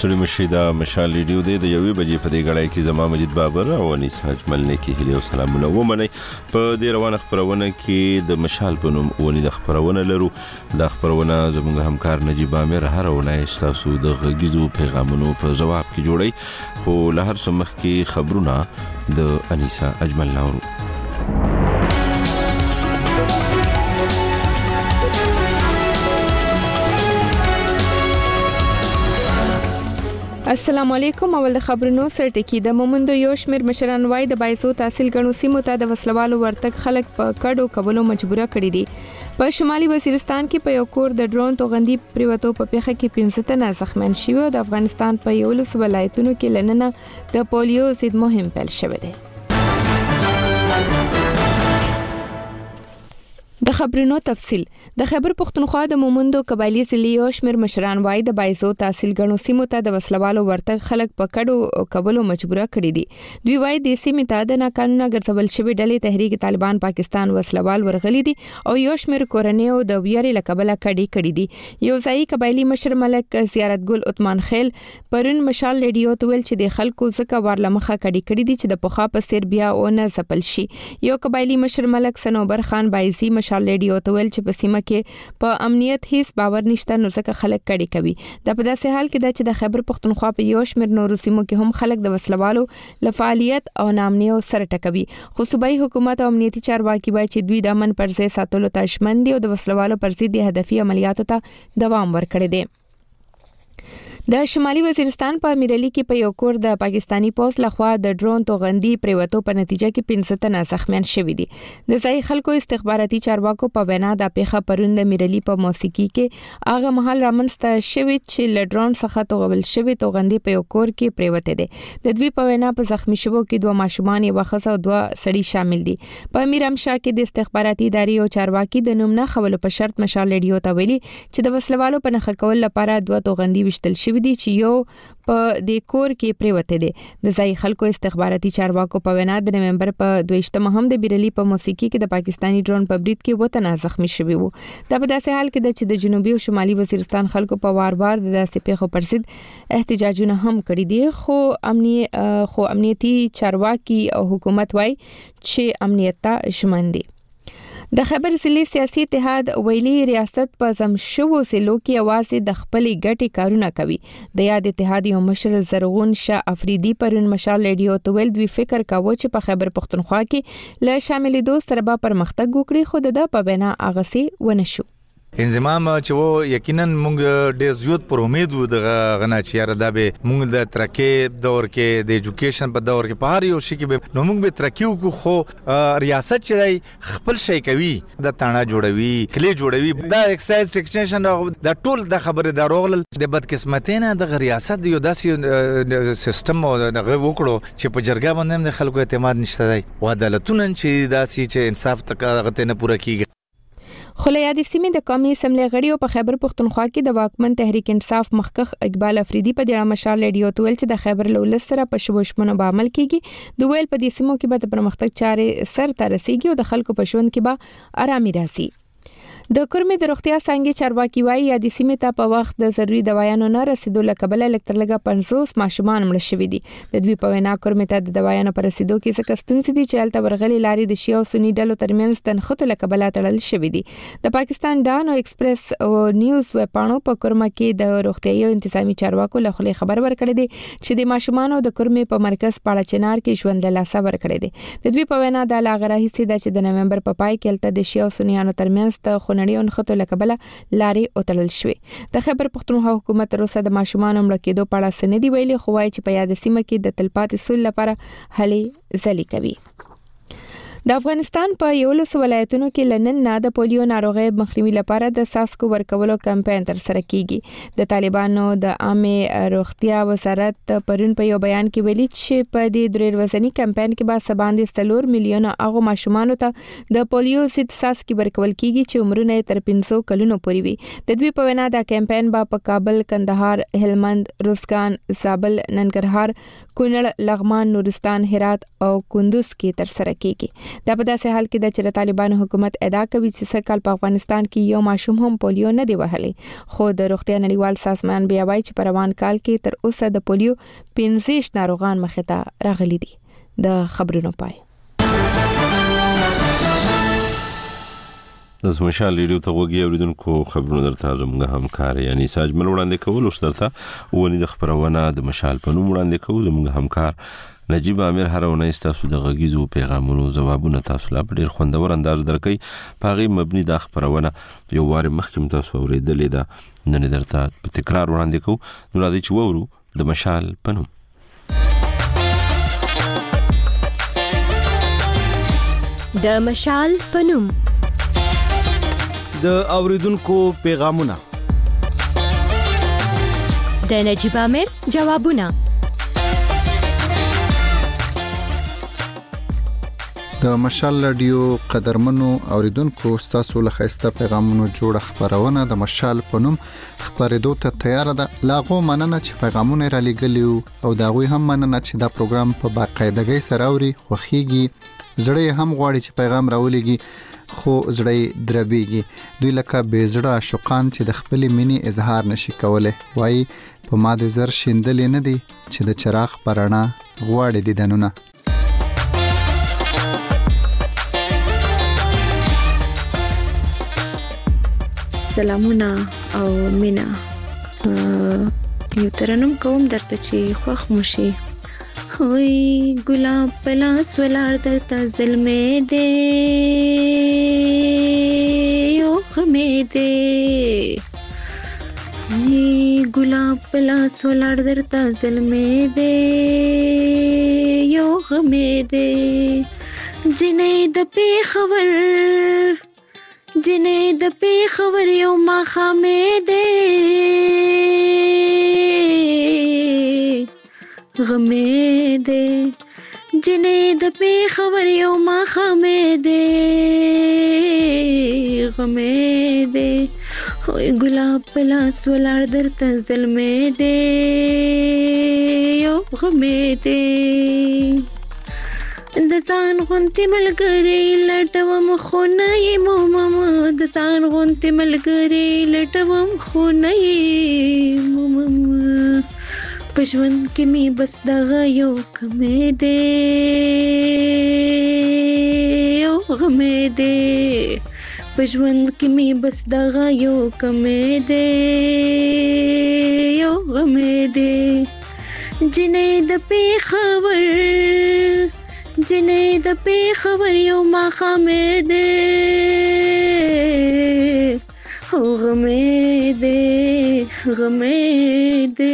ستړي مشي دا مشال ریډیو دی د یوې بجې په دې غړای کې زما مجید بابر او انیس اجمل نه کې هلي او سلامونه ومني په دې روانه خبرونه کې د مشال په نوم ونی د خبرونه لرو د خبرونه زموږ همکار نجیب امیر هر ونه تاسو د غږیزو پیغامونو په جواب کې جوړي خو له هر څه مخکې خبرونه د انیس اجمل نورو. السلام علیکم. اول د خبرونو سره ټکی د مومندو یو شمیر مشران وای د بایسو تحصیل غنو سیمو ته د وسلوالو ورتګ خلک په کډو کولو مجبوره کړی دي. په شمالي وزیرستان کې په یو کور د ډرون توغندي پریوتو په پیخه کې 15 تنه زخمیان شوي او د افغانستان په یو لس ولایتونو کې لننه د پولیو ضد مهم پیل شوی دی. د خبرونو تفصیل. د خیبر پختونخوا د مومندو قبایلی ضلع شمیر مشران وای د بایسو تحصیل غنو سیمو ته د وسلوالو ورتګ خلک په کډو کولو مجبوره کړی دي. دوی وای د سیمې ته د ناقانونه ګرځول شوی ډلې تحریک طالبان پاکستان وسلوال ورغلي دي او یو شمیر کورنیو د ویاري لقبله کړي دي. یو ځای قبایلی مشر ملک زیارت ګل عثمان خیل پرون مشال ریډیو ته ویل چې د خلکو زکه ورلمخه کړي دي چې د پوخا په سر بیا او نه زپل شي. یو قبایلی مشر ملک سنوبر خان بایزي مشال ریډیو ته ویل چې په سیمه کې په امنیت هیڅ باور نشته نو ځکه خلک کړي کوي. دا په داسې حال کې چې د خیبر پختونخوا په یو شمیر نورو سیمو کې هم خلک د وسلوالو لفعالیت او نامنیو سره ټکوي. خو صوبایي حکومت او امنیتي چارواکي وایي چې دوی د امن پر ځای ساتلو ته ژمن دي او د وسلوالو پر ضد هدفي عملیاتو ته دوام ورکړي دي. د شمالي وزیرستان په امیرعلی کې په یو کور د پاکستانی پولیس لخوا د ډرون توغندي پریوتو په نتیجه کې 15 تنه زخمیان شوي دي. د ځای خلکو استخباراتي چارواکو په وینا د پیښه پرون د امیرعلی په موسیقي کې هغه محل رامنځته شوی چې له ډرون څخه توغول شوی توغندي په یو کور کې پریوته دي. د دوی په وینا په زخمی شوو کې 2 ماشومان یو خزه او 2 سړي شامل دي. په امیرامشاه کې د استخباراتي ادارې او چارواکي د نوم نه خولو په شرط مشال ریډیو ته ویلي چې د وسلوالو په نخښه کول لپاره 2 توغندي وشتل شوی دي چې یو په د کور کې پریوته دي. د ځای خلکو استخباراتي چارواکو په وینا د نومبر په 22 هم د بیرلی په موسیقي کې د پاکستانی ډرون په برید کې وطن زخمی شوی وو. دا په داسې حال کې چې د جنوبي او شمالي وزیرستان خلکو په وار-وار د داسې پیښو پر ضد احتجاجونه هم کړی دي. خو امنیتي چارواکي او حکومت وایي چې امنیت ته ژمن دي. د خیبر ضلع سیاسي اتحاد ویلي ریاست په زمشو ضلعو کې اوازې د خپلې ګټې کارونه کوي. د یاد اتحاد یو مشر زرغون شاه افریدي پرون مشال ریډیو ته ویل دوی فکر کاوه چې په خیبر پختونخوا کې له شاملېدو سره به پرمختګ وکړي خو د په وینا اغسي ونشو. انضمام چې وو یقینا مونږ ډېر زیات پر امید وو د غنا چې یاره دا به مونږ د ترکیب دور کې د ایجوکیشن په دور کې په هر یو شي کې به نو مونږ به ترکیو کو خو ریاست چې خپل شي کوي د تانا جوړوي کلی جوړوي دا ایکسایز ټیکنیشن دا ټول د خبره دروغل د بدقسمتینه د ریاست یو داسې سیستم او دغه وکړو چې په جرګه باندې د خلکو اعتماد نشته دی او عدالتونه چې داسې چې انصاف تکغه نه پوره کیږي. خو له یادې سیمې د قومي اسمبلی غړي او په خیبر پختونخوا کې د واکمن تحریک انصاف مخکخ اقبال افریدي په ډیره مشال ریډیو ته ویل چې د خیبر له ولس سره په شوشمنو به عمل کیږي. دوی ویل په دې سیمو کې به د پرمختګ چارې سر ته رسیږي او د خلکو په ژوند کې به آرامي راسي. د کورمې د روغتیا څنګه چارواکي وایي یا د سیمې ته په وخت د ضروري دوايانو نه رسیدو لکبل الکترلګه 50 ماشومان مړ شوي دي. د دوی په وینا کورمې ته د دوايانو پر رسیدو کې څه کستونسي دي چې الته ورغلي لاري د شیو سنی ډلو ترمنځ تنخته لکبل تړل شوي دي. د پاکستان ډان او ایکسپریس او نیوز وپاڼو په کورمه کې د روغتیايي او انتظامی چارواکو له خلې خبر ورکړی دی چې د ماشومان د کورمې په مرکز پاړه چنار کې ژوند له لاسه ورکړی دی. د دوی په وینا د لاغره هیڅ د چې د نومبر په پای کې الته د شیو سنیانو ترمنځ ته خونړی انخته لکبل لاري اوتړل شوی. د خیبر پختونخوا حکومت روسه د ماشومان مړ کېدو په اړه سندې ویلي خو وايي چې په یاد سیمه کې د تلپاتې سول لپاره هلې ځلې کوي. د افغانستان په یو لس ولایتونو کې لنن نه د پولیو ناروغي مخنیوي لپاره د ساسکو ورکولو کمپاین تر سره کیږي. د طالبانو د عامه روغتیا وزارت پرون په یو بیان کې ویلي چې په دې درې ورځنی کمپاین کې به سباندې 3 میلیون هغه ماشومان ته د پولیو ضد ساسکي ورکول کیږي چې عمرونه تر 500 کلونو پورې وي. د دوی په وینا دا کمپاین به په کابل، کندهار، هلمند، روزګان، زابل، ننګرهار، کونړ، لغمان، نورستان، هرات او کندوز کې تر سره کیږي. دا په داسې حال کې د طالبانو حکومت ادعا کوي چې سکهال په افغانستان کې یو ماشوم هم پولیو نه دی وهلی، خو د روغتیا نړیوال سازمان بیا وایي چې په روان کال کې تر اوسه د پولیو 15 ناروغان مخې ته راغلي دي. د خبرونو پای. د مشال ریډیو ته وګورئ اوریدونکو خبرونه درته زموږ همکار یعنی ساجمل وړاندې کول او سترته ونی د خبرونه د مشال په نوم وړاندې کوو. زموږ همکار نجیب امیر هرونه تاسو د غږیزو پیغامونو جوابونه تاسو لا ډیر خوندور انداز درکې پاغي مبني د خبرونه یو وار مخکې تاسو اوریدلې ده نن درته په تکرار وړاندې کوو. نو راځي چې وورو د مشال په نوم. د مشال په نوم د اوریدونکو پیغامونه، د نجیب امیر جوابونه. د مشال رادیو قدرمنو اوریدونکو تاسو له خسته پیغامونو جوړ خبرونه د مشال په نوم خبرېدو ته تیار ده. لاغو مننه چې پیغامونه را لګلیو او دا غوي هم مننه چې دا پروګرام په باقاعدګۍ سره اوري خوخيږي. زړه هم غواړي چې پیغام راولېږي خو زړه دربيږي. دوی لکه بېزړه عاشقان چې د خپل مینې اظهار نشي کولای. وایي په ماده زر شیندلې نه دي چې د چراغ پرانا غواړي دیدنونه. سلامونه او مینا، یو ترنم کوم درته چې خوښ مشي. وای ګلاب پلاس ولار درته ظلمې دې یو غمې دې، وای ګلاب پلاس ولار درته ظلمې دې یو غمې دې، جنې د پیښور جنې د پیښور یو ماښامې دې غمې دې، جنې د پیښور یو ماښامې دې غمې دې، وای ګلاب په لاس ولاړ درته ظلمې دې یو غمې دې، د ځان غونتې ملګری لټوم خو نه یې مومم، د ځان غونتې ملګری لټوم خو نه یې مومم، په ژوند کې مې بس دغه یو کمې دې یو غمې دې، په ژوند کې مې بس دغه یو کمې دې یو غمې دې، جنې د پیښور جنې د پیښور یو ماښامې دې غمې دې غمې دې.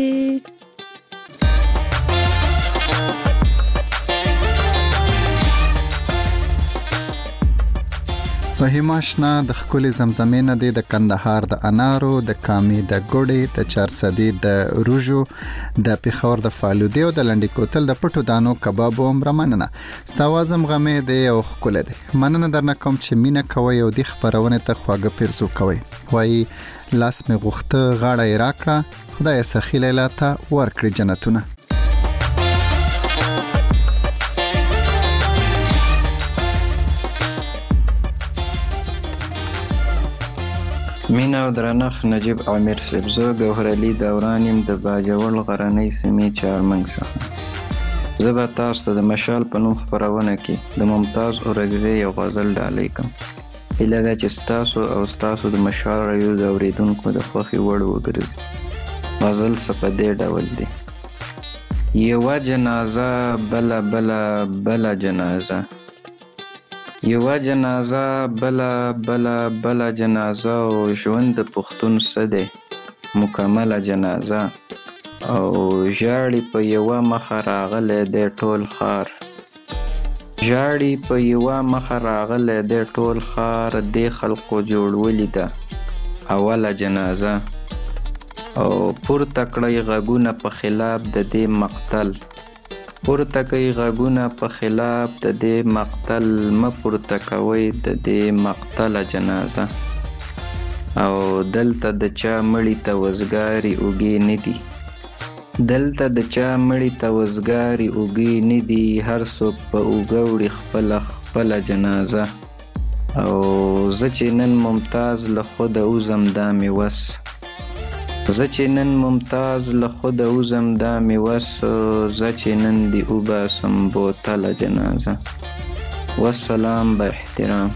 فهیم آشنا د خپل زمزمې نه د کندهار د انارو، د کامې د ګوړې، د چارسدي د روجو، د پیښور د فالودې او د لنډی کوتل د پټو دانو کباب او مرمننه. ستوازم غمې دی او خپل دی. مننه درنه کوم چې مینا کوي او د خبرونه ته خواږه پیرزو کوي. وای لاس می غوخته غاړه یې راکړه، خدای سخی لیلا ته ورکړي جنتونه. مینا او درنخ نجیب امیر سبزو ګوهرعلی دورانیم د باجوړ غرنۍ سیمې چارمنګ څخه. زه به تاسو ته د مشال په نوم خبرونه کې د ممتاز اورګزی یو غزل ډالۍ کوم. هیله ده چې ستاسو د مشال رادیو د اوریدونکو د خوښې وړ وګرځي. غزل څه په دې ډول دی: یوه جنازه بله بله بله جنازه، یوه جنازه بله بله بله جنازه، او ژوند د پښتون څه دی مکمله جنازه، او ژاړي په یوه مخه راغلی دی ټول ښار، ژاړي په یوه مخه راغلی دی ټول ښار، دې خلقو جوړولې ده اوله جنازه، او پورته کړئ غږونه په خلاف د دې مقتل، پورته کوي غږونه په خلاف د دې مقتل، مه پورته کوئ د دې مقتله جنازه، او دلته د چا مړي ته وزګاري اوږې نه دي، دلته د چا مړي ته وزګاري اوږې نه دي، هر څوک په اوږه وړي خپله خپل جنازه او زه چې نن ممتاز له خود اوزم دا می وس زه چې نن ممتاز له خود اوزم دا می وس زه چې نن دی وباسم بوتل جنازه والسلام با احترام.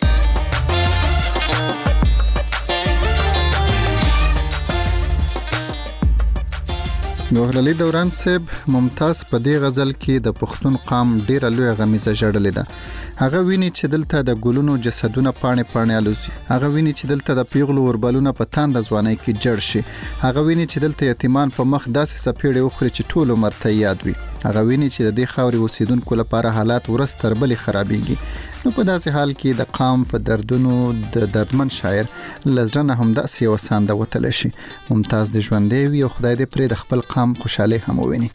ګوهر علي دوران صاحب ممتاز په دې غزل کې د پښتون قام ډیره لوی غمیزه جوړلې ده. هغه ویني چې دلته د ګلونو جسدونه پاڼې الوزي، هغه ویني چې دلته د پیغلو وربلونه په تاند ځوانۍ کې جړ شي، هغه ویني چې دلته یتیمان په مخ داسې سپېړې وخوري چې ټول عمر ته یاد وي، هغه ویني چې د دې خاورې اوسیدونکو لپاره حالات ورځ تر بلې خرابېږي. نو په داسې حال کې د قام په دردونو د دردمن شاعر لزړه نه هم داسې یو سانده وتلی شي. ممتاز د ژوندی وي او خدای دې پرې د خپل قام خوشحالي هم وویني.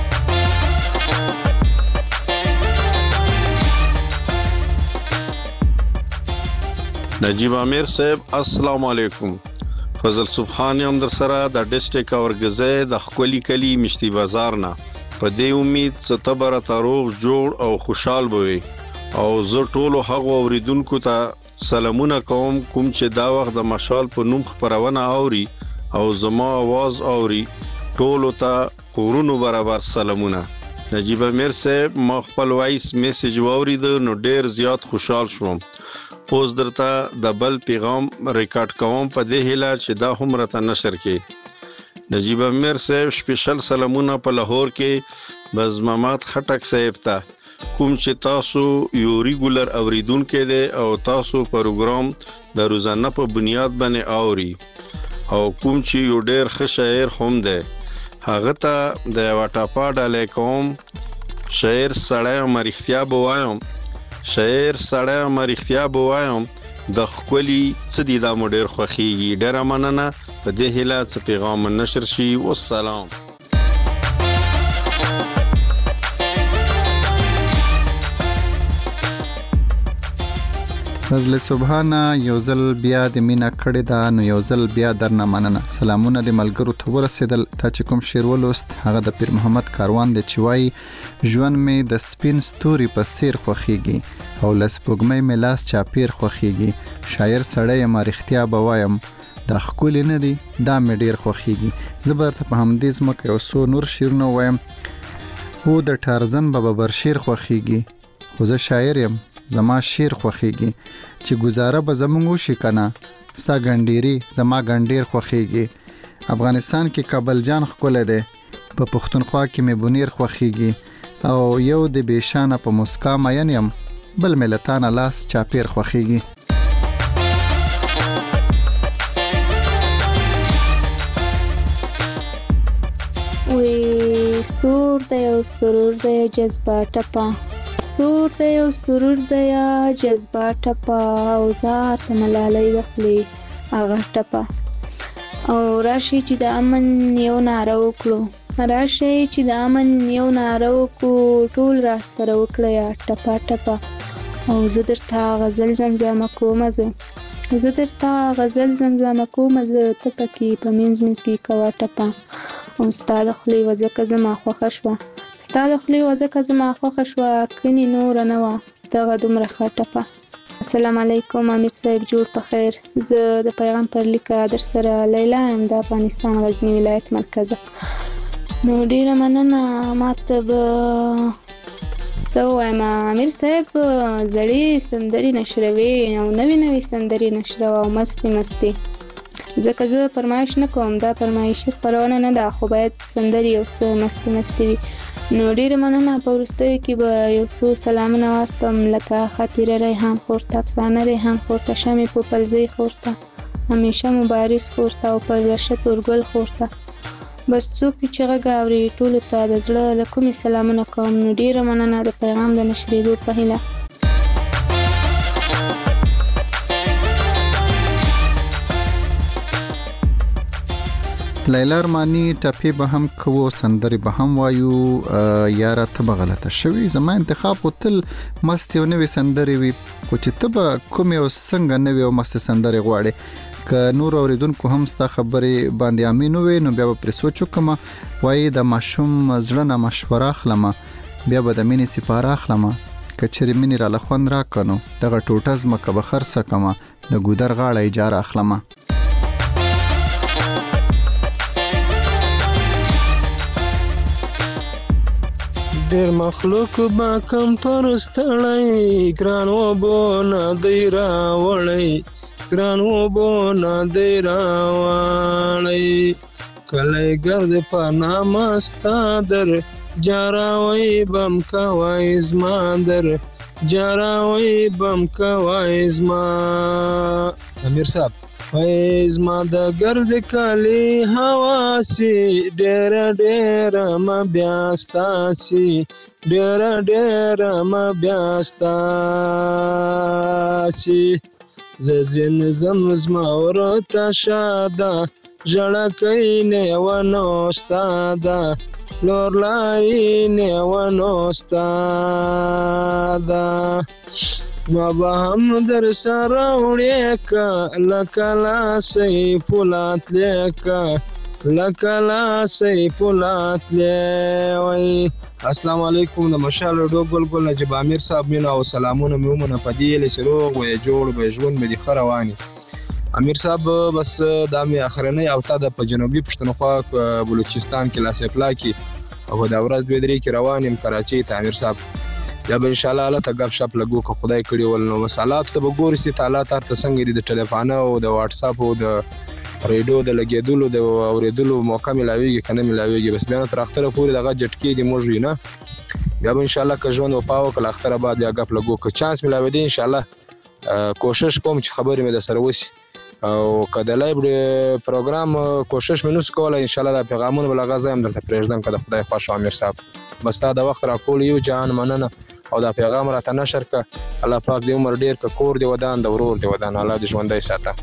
نجیب عامر صاحب السلام علیکم. فضل سبحان یم در سره د ډیسټریکټ اورګزې د خولي کلی مشتي بازار نه په دې امید ستبره تاروغ جوړ او خوشحال بوي او زه ټولو هغو اوریدونکو ته سلامونه کوم چې دا وخت د مشال په نوم خبرونه اوري او زما आवाज اوري. ټولو ته غرونو برابر سلامونه. نجیب عامر صاحب ما خپل وایس میسج واورید نو ډیر زیات خوشحال شوم. اوس درته د بل پیغام ریکارډ کوم په دې هیله چې دا هم راته نشر کړي. نجیب عامر صاحب سپیشل سلامونه په لاهور کې بز محمد خټک صاحب ته کوم چې تاسو یو ریګولر اوریدونکو دي او تاسو پروګرام د روزانه په بنیاد باندې اوري او کوم چې یو ډیر ښه شاعر هم دی. هغه ته د واټاپا ډالې کوم شاعر سړی مرختیا بوایم شاعر سړی مرختیا بوایم د خولي څه دي دا مډیر خوخيږي. ډیر مننه په دې هیله چې پیغام نشر شي. والسلام. فضل سبحانه یو ځل بیا د مینا کړی دا نو یو ځل بیا درنه مننه. سلامونه د ملګرو ته ورسېدل. تا چې کوم شعر ولوست هغه د پیر محمد کاروان دی چې وایي ژوند مې د سپین ستوري په څیر خوښیږي او له سپوږمۍ مې لاس چاپیر خوښیږي. شاعر سړی یم رښتیا به وایم دا ښکلي نه دي دا مې ډیر خوښیږي. زه به درته په همدې ځمکه یو څو نور شعرونه وایم. هو د ټارزن به ببرشیر خوښیږي خو زه شاعر یم زما شیر خوخیږي چې گزاره به زمونږ وشي کنه ستا ګنډيري زما ګنډیر خوخیږي. افغانستان کې کابل جان ښکلی دی په پښتونخوا کې مې بونیر خوخیږي او یو د بیشانه په مسکا مین یم بل ملتانه لاس چاپیر خوخیږي. وی سور دی او سرور دی جذبه ټپه سور دی او سرور دی جذبه ټپه او زار ته ملالۍ د خولې هغه ټپه او راشي چې د امن یو ناره وکړو راشي چې د امن یو ناره وکړو ټول را سره وکړه ټپه ټپه او زه درته غزل زمزمه کوم زه درته غزل زمزمه کوم زه ته پکې په منځ منځ کې کوه ټپه او ستا د خولې وځکه زما خوښه شوه ستا د خولې وځکه زما خوښه شوه کني نوره نه وه دغه دومره ښه ټپه. السلام علیکم امیر صاحب جوړ په خیر. زه د پیغام پر لیکه در سره لیلا یم د افغانستان غزنی ولایت مرکزه. نو ډیره مننه. ماته به څه ووایم امیر صاحب زړې سندرې نشروي او نوې سندرې نشروه او مستې ځکه زه فرمایش نه کوم دا فرمایشي خپرونه نه ده خو باید سندرې یو څه مستې وي. نو ډیره مننه. په وروستیو کې به یو څو سلامونه واستم لکه خاطره ریحان خور ته افسانه ریحان خور ته شمې پوپلزۍ خور ته همیشه مبارز خور ته او پرورشه تورګل خور ته بس څوک چې غږ اوري ټولو ته د زړه له کومې سلامونه کوم. نو ډیره مننه د پیغام د نشرېدو په هیله. لیلا ارمانی ټپې به هم کوو سندرې به هم وایو یاره ته به غلطه شوي زما انتخاب خو تل مست یو نوې سندرې وي خو چې ته به کومې او څنګه نوې او مست سندرې غواړې که نور اوریدونکو هم ستا خبرې باندې امین وي نو بیا به پرې سوچ وکړم. وایي د ماشوم زړه نه مشوره اخلم بیا به د مینې سپاره اخلم کچری منی را لخوند را کنو دغه ټوټه زمکه به خرڅه کما د ګودر غاړه اجاره اخلمه. ډېر مخلوق با کم پرستړی ګران وبو نه دی راوړی ګران وبو نه دی راوړی کلی ګرد په نامه ستا در جاراوی بم کوای زما در جاراوی بم کوای زما. امیر صاحب وای زما د ګرد کلی هوا سي ډېره ډېره ما بیا ستاسي ډېره ډېره ما بیا ستاسي زه ځین زم زما ورته شاده ژړکۍ نیونه استاده لور لای نیونه استاده ما به هم در سره وړې که لکه لاسی فولاتلی که لکه لاسی فولاتلی. وای السلام علیکم د مشال ډو ګل ګل نجیب امیر صاحب مینه او سلامونه مې ومنه په دې هیله چې روغ وې جوړ به ژوند مې دې ښه رواني. امیر صاحب بس دا مې اخرنۍ او تا د په جنوبي پښتونخوا بلوچستان کې لاسپلا کې او دا ورځ 2-3 کې روان یم کراچۍ ته امیر صاحب. دا به ان شاء الله ته غب شپ لګو که خدای کړی ول نو مسالات ته وګورئ چې تعالی تر څنګه دي د ټلیفون او د واتس اپ او د ریډیو د لګیدلو د اوریدلو موقع ملاويږي کنه ملاويږي بس بیا تر اختره پورې دغه جټکی دی موږ نه بیا به ان شاء الله که ژوند او پاو کله اختره بعد یا غب لګو که چانس ملاوي دي ان شاء الله کوشش کوم چې خبرې مې د سره وسی او کله لایو پروګرام کوشش مې نوس کوله ان شاء الله د پیغامونو بلغه زم درته پرېږدم کله خدای خوښ امیر صاحب. بس تا د وخت را کول یو جان مننه او دا پیغام را ته نشر ک الله پاک دې عمر ډیر ک کور دی ودان د ورور دی ودان الله دې ژوندۍ ساته.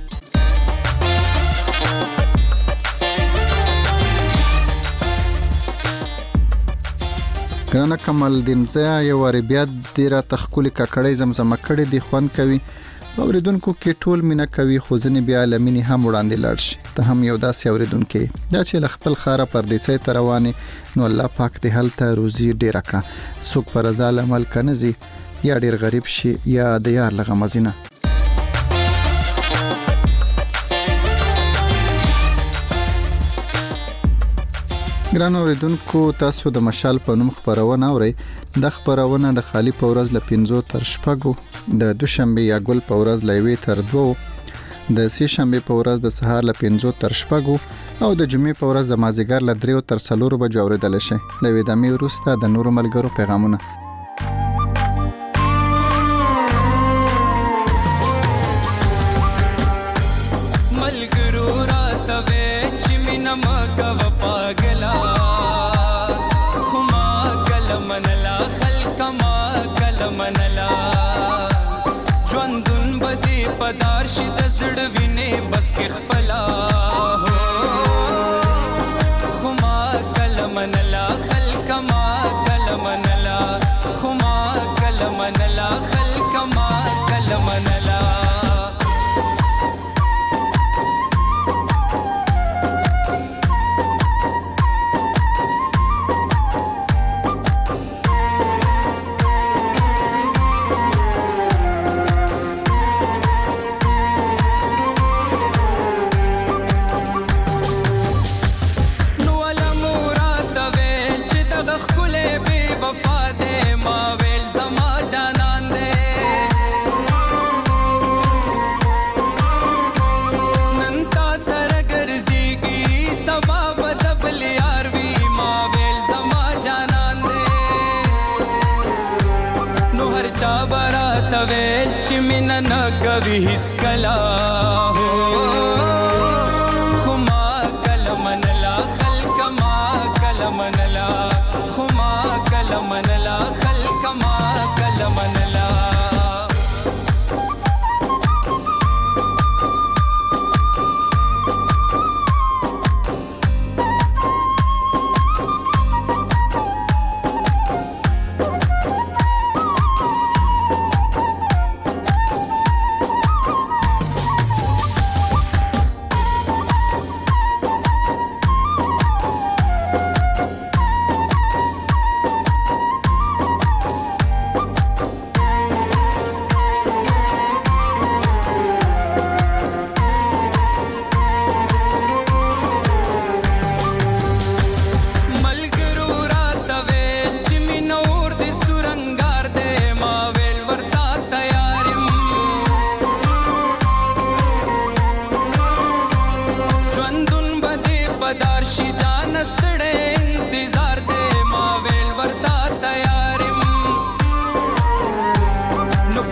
ګرانه کمال دین زیا یو وری بیا د را تخکل ککړې زمزمه کړې دی خوان کوي اوریدونکو کې ټول مینا کوي خو ځنې بیا لمنې هم وړاندې لاړ شي ته هم یو داسې اوریدونکو دا چې خپل خاره پردیسي ته رواني نو الله پاک دې هلته روزي ډیر کړه څوک پر ځال عمل کنزي یا ډیر غریب شي یا د یار لغه مزینه. ګران اوریدونکو تاسو د مشال په نوم خبرونه اورئ. د خبرونه د خالی په ورځ ل 5 تر 6 د دوشنبه یا ګل په ورځ ل 1 تر 2 د سه شنبه په ورځ د سهار ل 5 تر 6 او د جمعې په ورځ د مازیګر ل 3 تر 4 بجو اوریدل شي. لوي د مې وروسته د نورو ملګرو پیغامونه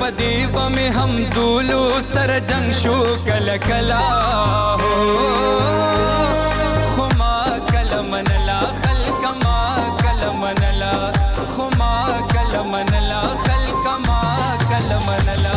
پدې به مې همزولو سره جنگ شو کله کله خو ما کله منلا خلک ما کله منلا خو ما کله منلا خلک ما کله منلا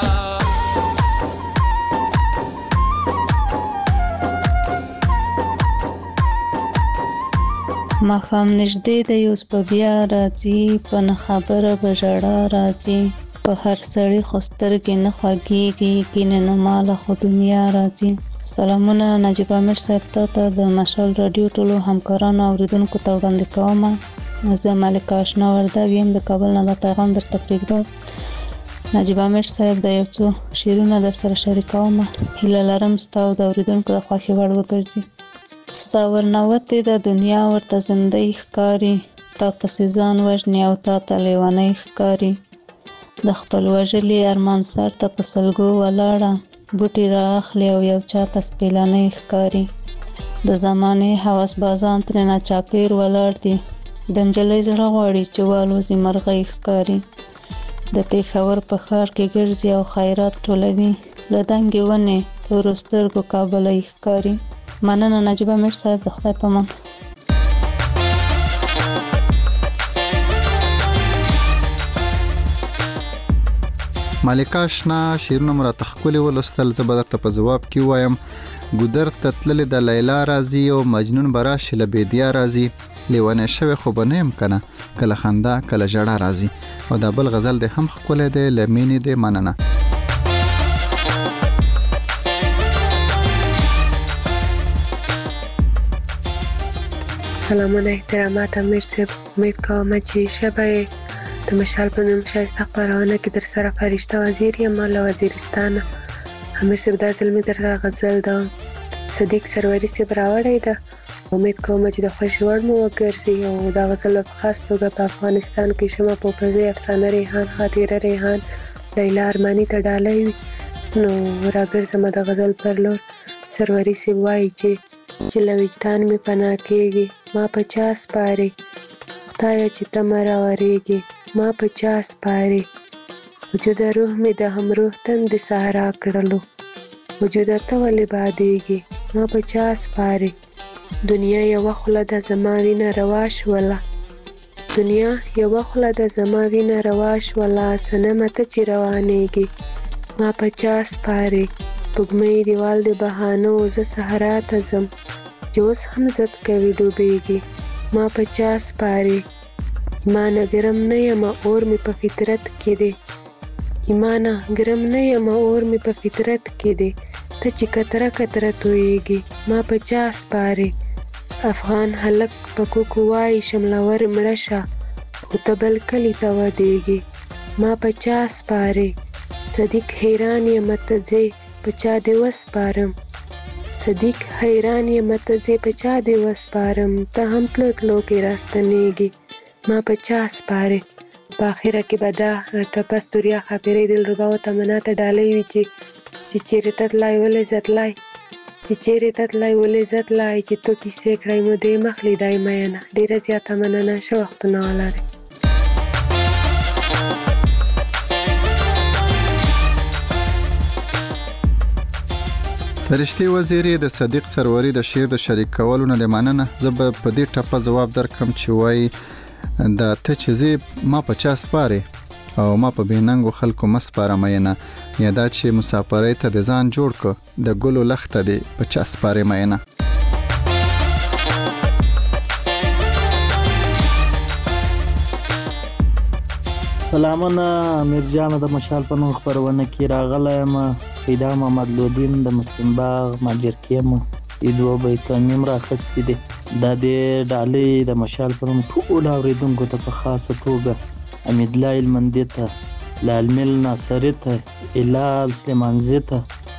ماښام نږدې دی اوس به بیا راځي په نه خبره به ژړا راځي په هر سړي خو سترګې نه خوږېږي ګینې نو ماله خو دنیا راځي. سلامونه نجیب عامر صاحب ته د مشال راډیو ټولو همکارانو اوریدونکو ته وړاندې کوم. زه ملکه اشنا وردګ یم د کابل نه دا پیغام درته پرېږدم. نجیب عامر صاحب د یو څو شعرونه در سره شریکوم. هیله لرم ستا او د اوریدونکو د خوښې وړ وګرځي. ساورنوتې د دنیا ورته زندۍ ښکاري تا پسې ځان وژني او تا ته لیونۍ ښکاري د خپل وژلي ارمان سر ته په سلګو ولاړه بوټي رااخلي او یو چا ته سپېلنۍ ښکاري د زمانې هوس بازان ترېنه چاپېر ولاړ دي د نجلۍ زړه غواړي چې والوځي مرغۍ ښکاري د پېښور په ښار کې ګرځي او خیرات ټولوي له دنګې ونې تورو سترګو کابلۍ ښکاري. مننه نجیب عامر صاحب د خدای په امان. ملکه اشنا شعرونه مو راته ښکلي ولوستل. زه به درته په ځواب کې ووایم ګودر ته تللې د لیلا راځي او مجنون به راشي له بیدیا راځي لیونی شوی خو به نه یم که نه کله خندا کله ژړا راځي. او دا بل غزل دی هم ښکلی دی له مینې دی. مننه. سلامونه احترامات امیر صاحب، امید کوم چې شبه د مشال په نوم ښایسته خپرونه کې در سره فرشته وزیر یم له وزیرستانه. امیر صاحب دا ځل مې درته غزل د صدیق سروري صاحب راوړی ده. امید کوم چې د خوښې وړ مو وګرځي او دا غزل په خاص توګه په افغانستان کې شمه پوپلزی افسانه ریحان خاطره ریحان لیلا ارماني ته ډالۍ وي نو راګرځم د غزل پر لور. سروري صاحب وایي چې له وجدان مې پناه کېږي ما په چا سپارې خدایه چې ته مه راورېږې ما په چا سپارې وجوده روح مې د همروح تندې صحرا کړلو وجوده ته ولې بادېږې ما په چا سپارې دنیا یوه خوله ده زما وینه روا شوله دنیا یوه خوله ده زما وینه روا شوله صنمه ته چې روانېږې ما په چا سپارې پګمې دیوال د بهانو زه صحرا ته ځم چې اوس هم زد کوي ډوبېږي ما په چا سپارې ایمانه ګرم نه یمه اور مې په فطرت کې دی ایمانه ګرم نه یمه اور مې په فطرت کې دی ته چې کتره کتره تویېږي ما په چا سپارې افغان هلک په کوکو وایي شملور مړه شه خو ته بل کلي ته ودېږي ما په چا سپارې صدیق حیران یمه ته ځې په چا دې وسپارم صدیق حیران یمه ته ځې په چا دې وسپارم ته هم تلو تلو کې راستنېږي ما په چا سپارې. په اخره کې به دا ټپه ستوریا ښاپېرۍ دلربا و تمنا ته ډالۍ وي چې چیرې ته تلای ولې زه تلای چې چیرې ته تلای ولې زه تلای چې تو کیسې کړی مو دې مخ لیدای مینه. ډېره زیاته مننه ښه وختونه ولرئ. فرشتي وزیري د صدیق سروري د شعر د شریک کولو نه مننه. زه به په دې ټپه جواب درکم چې وایي دا ته چې زی ما په چا سپارې او ما په بیننګو خلکو مسپاره مینه یا دا چې مسافرۍ ته د ځان جوړ کو د ګلو لخته دی په چا سپارې مینه. سلامونه امیر جان د مشال په نوم خپرونه کې راغلی یم. پیدا محمد لودین د مسلم باغ ماجرکې مو دوه بیتونه را اخیستي دي. دا د ډالۍ د مشال په نوم ټولو اورېدونکو ته په خاصه توګه امیدالله هلمندي ته لالمل ناصري ته هلال سلیمانزي ته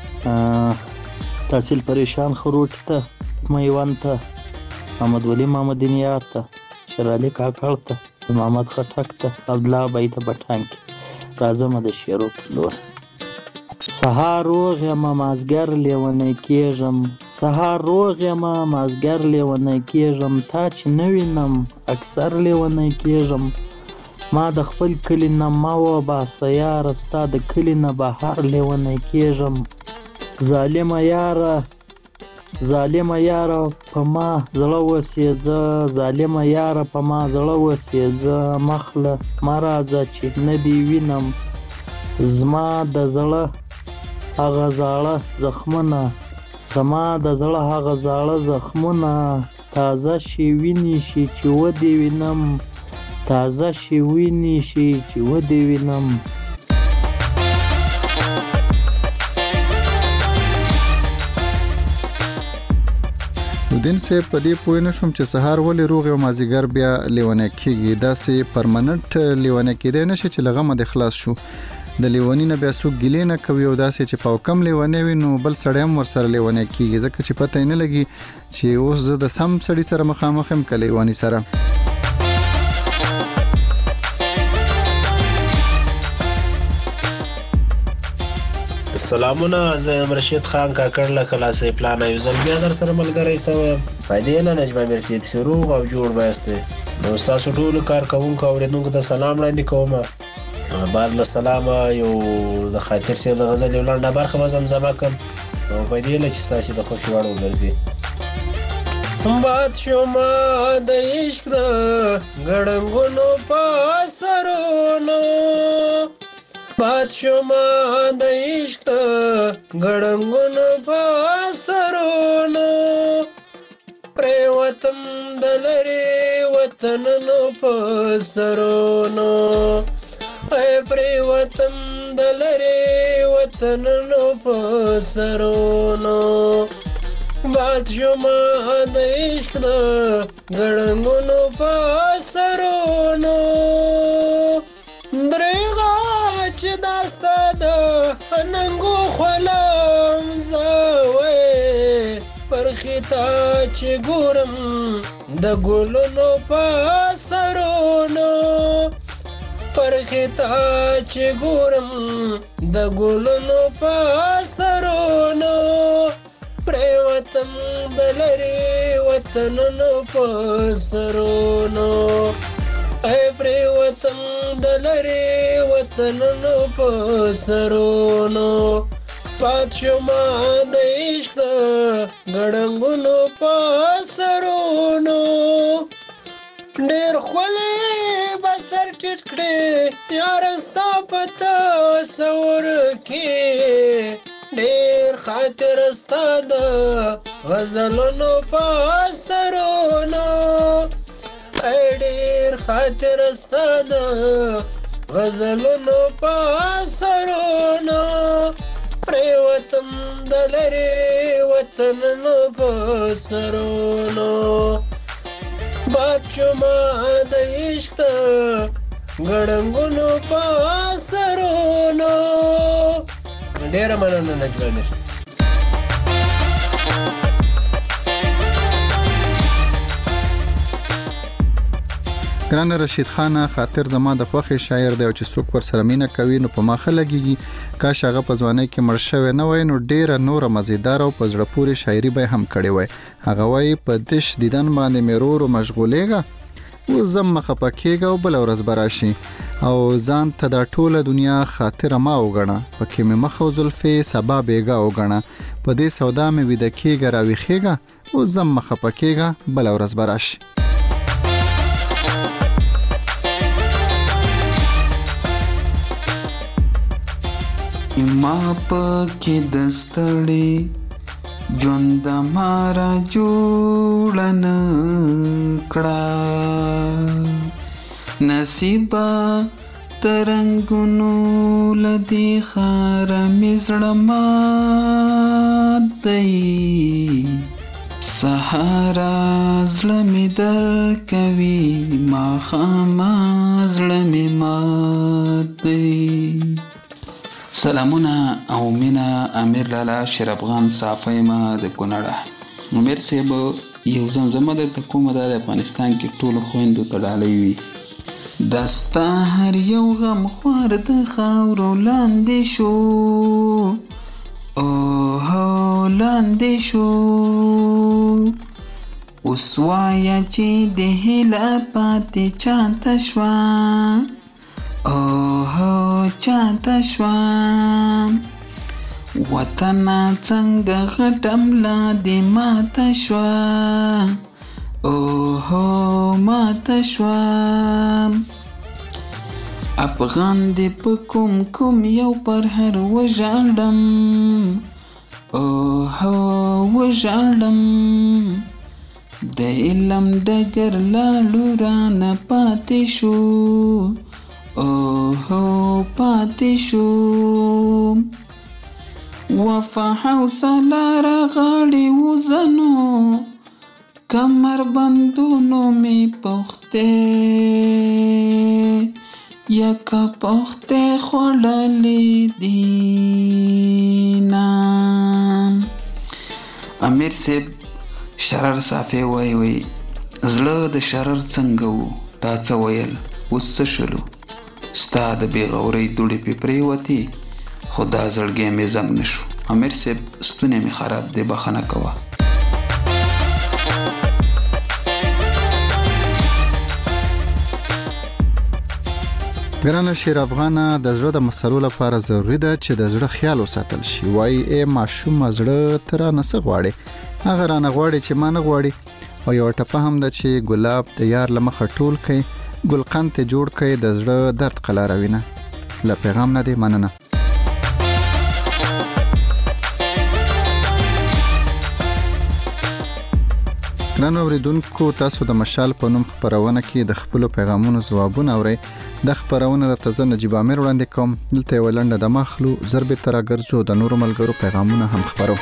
تحصیل پریشان خروټ ته میوند ته محمد ولی محمد نیار ته شرعلي کاکړ ته محمد خټک ته عبدالله بای ته بټان کې راځم د شعرو په لور. سهار روغ یم مازګر لیونی کېږم سهار روغ یم مازګر لیونی کېږم تا چې نه وینم اکثر لیونی کېږم ما د خپل کلی نه ما وباسه یاره ستا د کلي نه بهر لیونی کېږم ظالمه یاره په ما زړه وسېځه ظالمه یاره په ما زړه وسېځه مخله مه راځه چې نه دې وینم زما د زړه هغه زاړه زخمونه تازه شي ویني شي چې ودې وینم ودین سه په دې پوه نه شوم چې سهار ولې روغ او مازیګر بیا لیونه کېږي دا سه پرمننت لیونه کېدای نشي چې لغه مد خلاص شو د لیونی نه بیا څوک ګیلې نه کوي او دا سه چې پاو کم لیونه وي نو بل سړی هم ور سره لیونه کېږي ځکه چې پته نه لګي چې اوس زه د سم سړی سره مخامخ هم کلی وانی سره سلامونه زه رشید خان کاکړ له کلاسې پلان یو ځل بیا در سره ملګری سوم فائدې نه نجمه مرسي روغ او جوړ واسطه نو تاسو ټول کارکونکو اوریدونکو ته سلام وړاندې کوم بعد له سلام یو د خاطر سي د غزل یو لاندې برخه به زمزمه کوم او فائدې له چې تاسو د خوشي وړو ګرځي باد شوما د عشق د غړنګونو پاسرونو باد شوما د عشق د غړنګونو پاسرونو پریوتم د لری وطنونو پاسرونو پریوتم د لری وطنونو پاسرونو باد شوما د عشق د غړنګونو پاسرونو درېغه چې داستا د ننګو خلم زوي پرختا چې ګورم د ګلونو پاسرونو پرختا چې ګورم د ګلونو پاسرونو پریوتم د لری وطنونو پاسرونو پریوتم د لری وطنونو پاسرونو پات شوما د عشق د غړنګونو پاسرونو ډېر ښکلی به سر ټیټ کړې یاره ستا په تصور کې ډېر خاطر ستا د غزلونو پاسرونو ډېر خاطر ستا د غزلونو پاسرونو پریوتم د لری وطنونو پاسرونو باد شوما د عشق د غړنګونو پاسرونو ډېره مننه نجمه امیر ګران رشید خان خاطر زما د خوخي شاعر دی او چې څوک ور سره مینه کوي نو په ماخه لګيږي کاش هغه په ځوانۍ کې مړ شوی نه وای نو ډیره نور مزیدار او په زړه پورې شاعري به هم کړې وای هغه وای په دش دیدن باندې مرور او مشغولېګا و زم مخپکېګا او بل ورځ براشي او ځان ته د ټوله دنیا خاطر ما وګڼه پکې مې مخو زلفې سبا بیګا وګڼه په دې سودا مې وید کېګا راويخېګا و زم مخپکېګا بل ورځ براشي ما پکې دستړې ژوند مارا جوړن کړه نصیبا ترنګونو لدی خار مزړما دی سهارا زلمی در کوي ما خما زلمی ماتي سلامونه او مینا امیر لالا شیر افغان صافی ما د کونړه امیر صاحب یو زمزمه درته کومه د افغانستان کې ټول خويندو ته ډالۍ وي دستا هر یو غم خوار د خاورو لاندې شو او لاندې شو اوس وایا چې د هیله پاتې چانته شوه اوه چاته شوام وطن څنګه غټم لا دې ماته شوا اوه ماته شوام افغان دې په کوم یو پر هر وژاړم اوه وژاړم د علم ډګر لالو رانه پاتې شو اوه پاتې شو وفا حوصله راغاړې وزنو کمر بندونو می پوښتې یکه پوښتې خوړلې دینا. امیر صاحب شرر صافی وای زړه د شرر څنګه وو تا څه ویل اوس څه شلو ستا د بېغورۍ دوړې پې پرېوتې خو دا زړګی مې زنګ نه شو. امیر صاحب ستونی مې خراب دی بخښنه کوه. ګرانه شیر افغانه د زړه د مسلو لپاره ضروری ده چې د زړه خیال وساتل شي. وای ای ماشوم زړه تر نه څه غواړي هغه رانه غواړي چې ما نه غواړي او یو ټپه هم ده چې ګلاب د یار لمخه ټول کړي ګلقند ته جوړ کړي د زړه درد قلاروینه. له پیغام نه دی مننه. ګرانو اوریدونکو تاسو د مشال په نوم خبرونه کې د خپل پیغامونو ځوابونه اورئ. د خبرونه د تازه نجیب امیر وړاندې کوم. دلته ولنډه د مخلو ضرب تر ګرځو د نور ملګرو پیغامونه هم خبرو.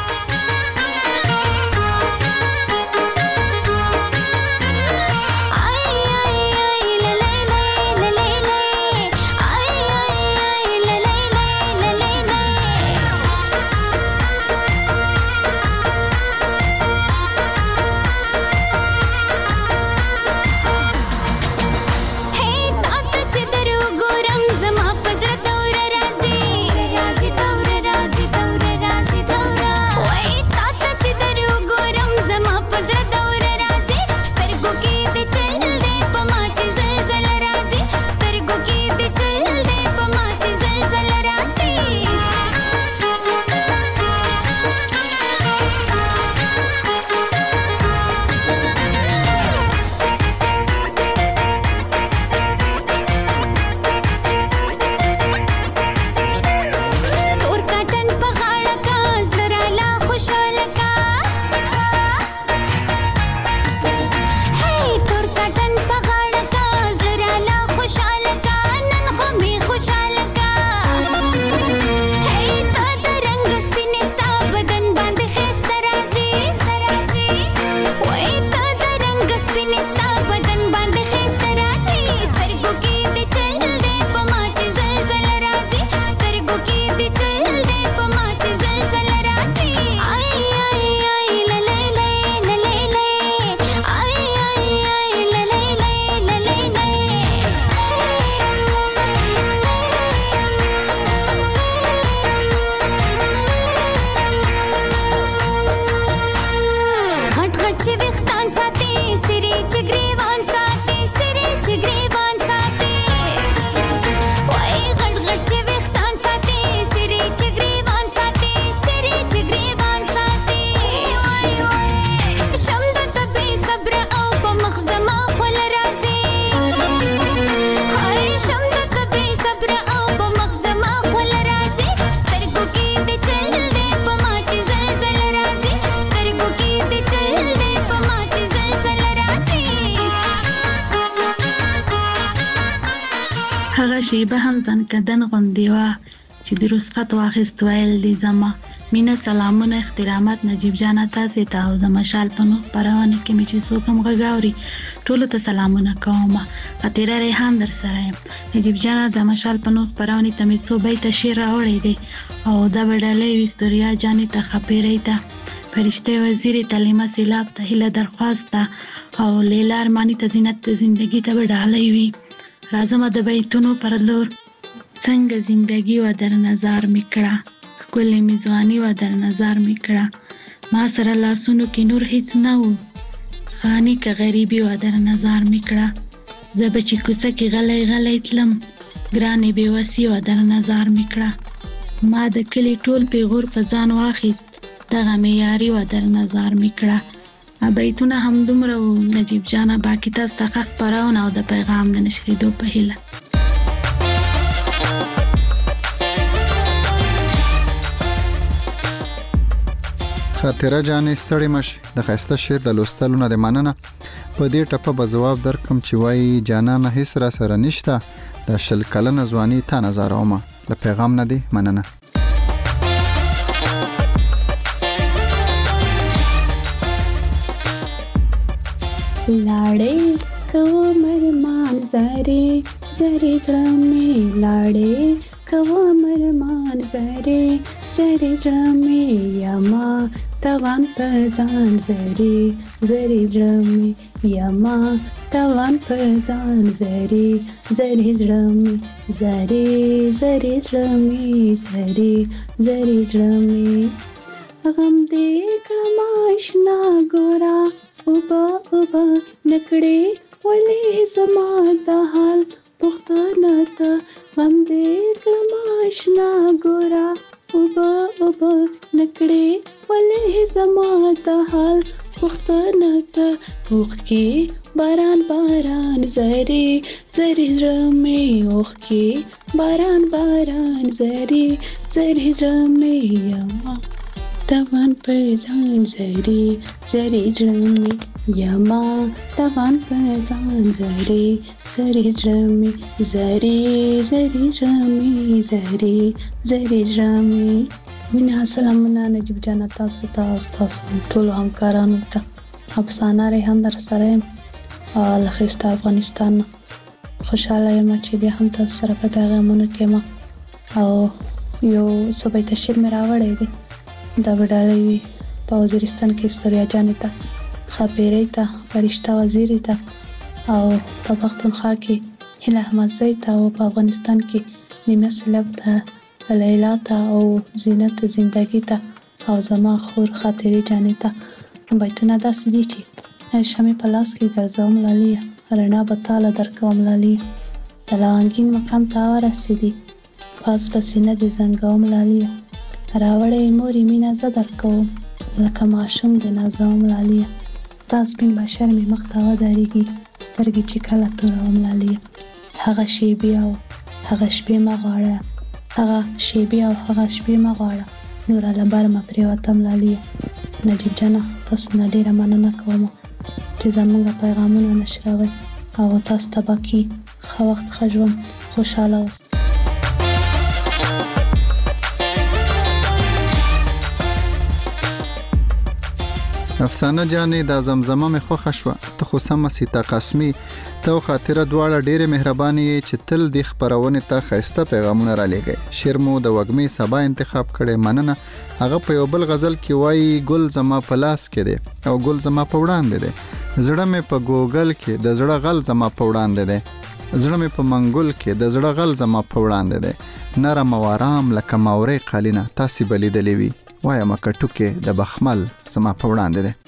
شیبه هم ځنکدن غوندې وه چې د رخصت واخیست ویل دي زما مینه سلامونه احترامات نجیب جانه تاسې ته او د مشال په نوم خپرونه کې مې چې څوک هم غږ اوري ټولو ته سلامونه کوم. خاطره ریحان در سره یم. نجیب جانه د مشال په نوم خپرونې ته مې څو بیته شعر راوړی دی او دا به ډالۍ وي ستوریا جانې ته خپیرۍ ته فرشته وزیرې تلیمه سیلاب ته هیله درخواست ته او لیلا ارماني ته زینت زندگی ته به ډالۍ وي. راځم د بیتونو پر لور څنګه زندگی و در نظر میکړه ښکلې میزوانی و در نظر میکړه ما سره لاسونو کې نور هیڅ نه و خاني که غریبي و در نظر میکړه زه به چې کوڅه کې غلی غلی تلم ګرانې بېوسي وه در نظر مې کړه ما د کلي ټول پیغور په ځان واخیست دغه مې یاري وه در نظر مې کړه بیتونه همدومره و نجیب جانه باقي تاسو ته ښه خپرونه او د پیغام د نشرېدو په هیله. خاطره جانې ستړې مشي د ښایسته شعر د لوستلو نه د مننه. په دې ټپه به ځواب درکم چې وایي جانانه هیڅ را سره نشته د 20 کلنه ځواني تا نظرومه له پیغام نه دی مننه. لاړې کوه مرمان زری زری زړه مې لاړې کوه مرمان زری زری زړه مې یما توان پر ځان زری زری زړه مې یما توان پر ځان زری زری زړه مې زری زری زړه مې زری زری زړه مې غم دې کړم آشنا ګورا اوبا اوبا نکړې ولې زما د حال پښتنه ته غم دې کړم آشنا ګورا اوبا اوبا نکړې ولې زما د حال پښتنه ته اوښکې باران باران زری زری زړه مې اوښکې باران باران زری زری زړه مې یما توان پر ځان زری زری زړه مې یما توان پر ځان زری زری زړه مې زری زری زړه مې زری زری زړه مې. مینه سلامونه نجیب جانه تاسو ته تاسو ټولو همکارانو ته افسانه ریحان در سره یم له ښایسته افغانستان نه. خوشحاله یم چې بیا هم تاسو سره په پیغامونو کې یم او یو صوبه تشکیل مې راوړی دی دا وډالوي په وزیرستان کې استوریا جانې ته خاپیرۍ ته فرشته وزیري ته او په پښتونخوا کې هیله احمدزی ته او په افغانستان کې نیمه سلب ته لیلا ته او زینت زندگی ته او زما خور خاطرې جانې ته بیتونه داسې دي چې شمې په لاس کې ګرځوم لالیه رڼا به تاله درکوم لالیه د لونګین مقام ته ورسېدي پاس په سینه دې زنګوم لالیه راوړې مورې مینه زه درکوم لکه ماشوم دې نازوم لالیه ستا سپین بشر مې مخ ته ودرېږي سترګې چې کله توروم لالیه هغه شیبې او هغه شپې مه غواړه هغه شیبې او هغه شپې مه غواړه نوره له بر مه پرېوتم لالیه. نجیب جانه تاسو نه ډېره مننه کوم چې زموږ پیغامونه نشروئ او تاسو ته باقي ښه وخت ښه ژوند خوشحاله اوسئ. افسانه جانې دا زمزمه مې خوښه شوه ته خو سمه سیتا قاسمي ته او خاطره دواړه ډېرې مهربانې یې چې تل دې خپرونې ته ښایسته پیغامونه را لېږئ. شعر مو د وږمې سبا انتخاب کړی مننه. هغه په یو بل غزل کې وایي ګل زما په لاس کې دی او ګل زما په وړاندې دی زړه مې په ګوګل کې د زړه غل زما په وړاندې دی زړه مې په منګل کې د زړه غل زما په وړاندې دی نرم او آرام لکه ماورې قالینه تاسې به لیدلې وي وایم کټوکې د بخمل زما په وړاندې دی.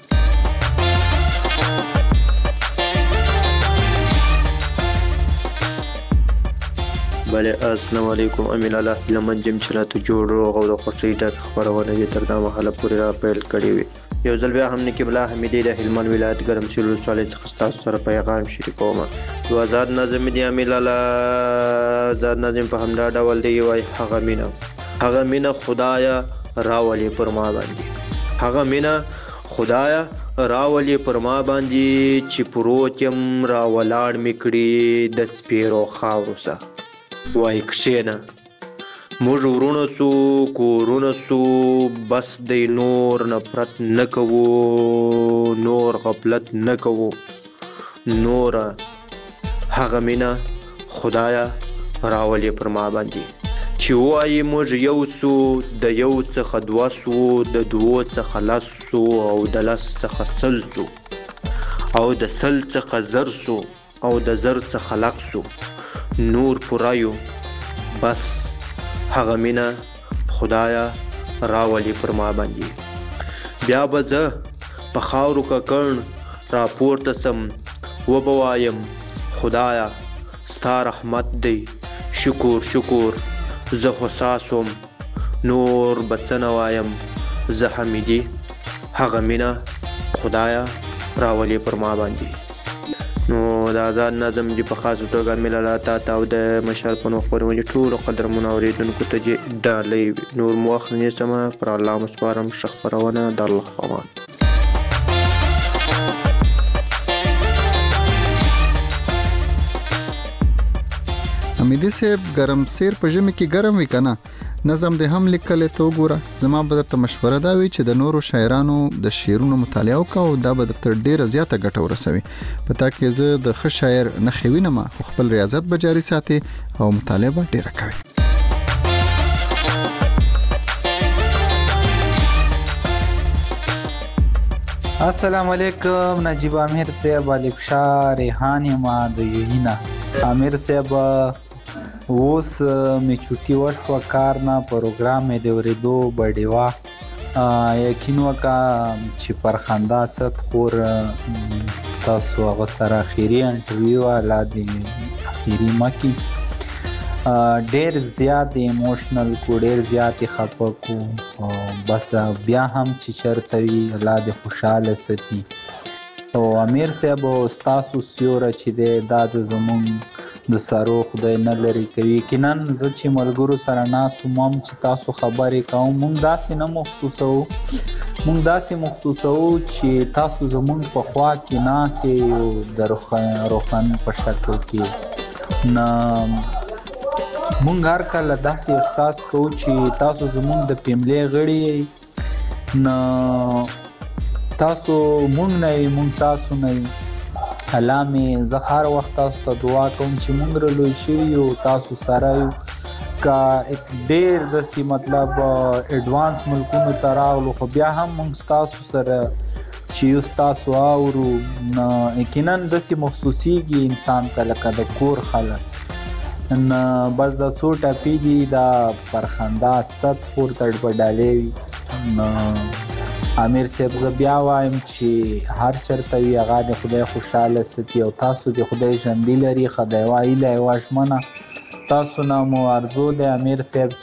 بله السلام علیکم امین الله لمن جم چلاته جوړ روغ او د خوشی ډک خبرونه دې تر دا مهاله پورې را پیل کړی وي. یو ځل بیا هم نکی بلا حمیدی د هلمند ولایت ګرمسیر ولسوالۍ څخه تاسو سره پیغام شریکوم. یو آزاد نظم دی امین الله آزاد نظم په همدا ډول دی وای هغه مینه خدایا راولي پر ما باندې هغه مینه خدایا راولي پر ما باندې چې پروتم را ولاړ میکړي د سپیرو خاورو سره وای کښینه موږ ورونه سو کورونه سو بس دی نور نفرت نه کوو نور غفلت نه کوو نوره هغه مینه خدایا راولي پر ما باندې چې وایي موږ یو سو د یو څخه دوه سو د دوو څخه لس سو او د لس څخه سل سو او د سل څخه زر سو او د زر څخه لک سو نور پورایو بس هغه مینه خدایا راولي پر ما باندې بیا به زه په خاورو ککړ راپورته سم وبوایم خدایا ستا رحمت دی شکور زه خو ساسوم نور بڅنه وایم زه حمیدي هغه مینا خدایا راولي پر ما باندې نو د آزاد نظم دی په خاصه توګه مې له تا او د مشال په نوم خپرونې ټولو قدرمنو اورېدونکو ته ډالۍ نور مو وخت نه سمه پر الله مسپارم ښه خپرونه د الله په امان. حمیدي صاحب ګرم سیر په ژمي کې ګرم وي کنه نظم دې هم لیکل ته وګوره زما به درته مشوره دا وي چې د نورو شاعرانو د شعرونو مطالعه وکاو دا به درته ډیره زیاته ګټه ورسوي په تا کې زه د ښه شاعر نه خوینم خو خپل ریاضت به جاري ساتي او مطالعه به ډیره کوي. السلام علیکم نجیب امیر صاحب علیک شاه ریحان ما د یوینا امیر صاحب اوس می چوټي وشو کار نه پروګرام می د ورېدو بډیوا یقین وکا چې پر خندا ست خور تاسو هغه سره اخیری انټرویو اله دی اخیری مکی ډیر زیات ایموشنل کو ډیر زیات خپه کو بس بیا هم چې چرته وی الله دې خوشاله ستي او امیر صاحب تاسو سیوره چې د داد زمون د سارو خدای نه لري کوي کینن زه چې ملګرو سره ناس موم چې تاسو خبرې کوم مونږ داسې نه مخصوصو چې تاسو زمون په خوا کې ناس د روخن په شکل کې نه مونږ هر کله داسې احساس کوو چې تاسو زمونږ د پیملې غړي نه تاسو مونږ نه مونږ تاسو نه الله مې زه هر وخت تاسو ته دعا کوم چې مونږ ر لوی شي او تاسو سره یو کا ډېر داسې مطلب اډوانس ملکونو ته راغلو خو بیا هم مونږ تاسو سره چې یو تاسو اورو نه یقینا داسې محسوسیږي انسان ته لکه د کور خلک نه بس د څو ټپې دي د پرخندا ست خور تړ په ډالې نه امیر صاحب زه بیا وایم چې هر چرته وي هغه د خدای خوشاله ستي او تاسو د خدای ژوندي لري خدای وایله واښمنه تاسو نه مو ارزو د امیر صاحب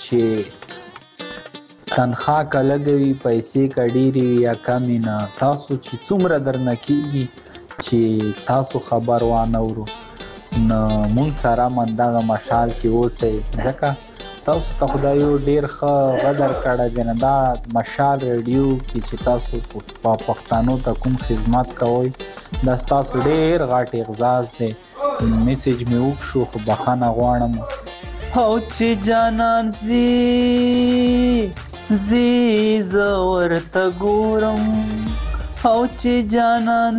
چې تنخوا که لګوي پیسې که ډېرې وي یا کمې نه تاسو چې څومره درنه کېږي چې تاسو خبر وانه نو مونږ سره من دغه مشال کې اوسئ ځکه تاسو ته خدای ډېر ښه غدر کړی دی نه دا مشال ریډیو کې چې تاسو په پښتنو ته کوم خدمت کوئ دا ستاسو ډېر غټ اعزاز دی میسیج مې وکړو خو بخښنه غواړم او چې جانان زی زه ورته ګورم او چې جانان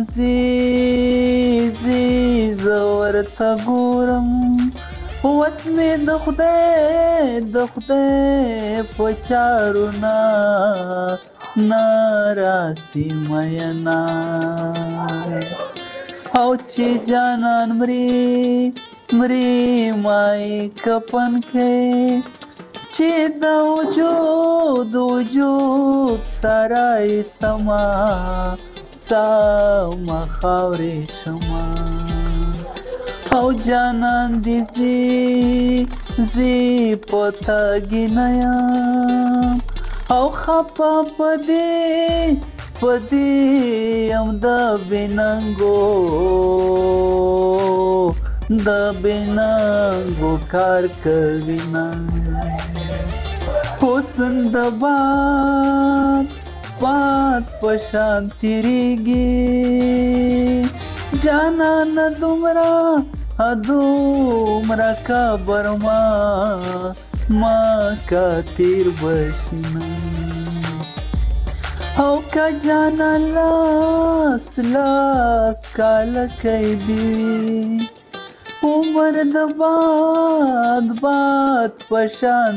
زی زه ورته ګورم اوس مې د خدای په چارو نه راسي مینا او چې جانان مري مای کپن کې چې د وجود سره سما خاورې شما او جانان دې زی پتا گینایم او خپا پدې ام د بننګو کار کوي نه حسن د باد پشان تیریږي جانان دومره کبر ما کا تیر بشنا او کا جانا لاس کاله کوي عمر د باد پشان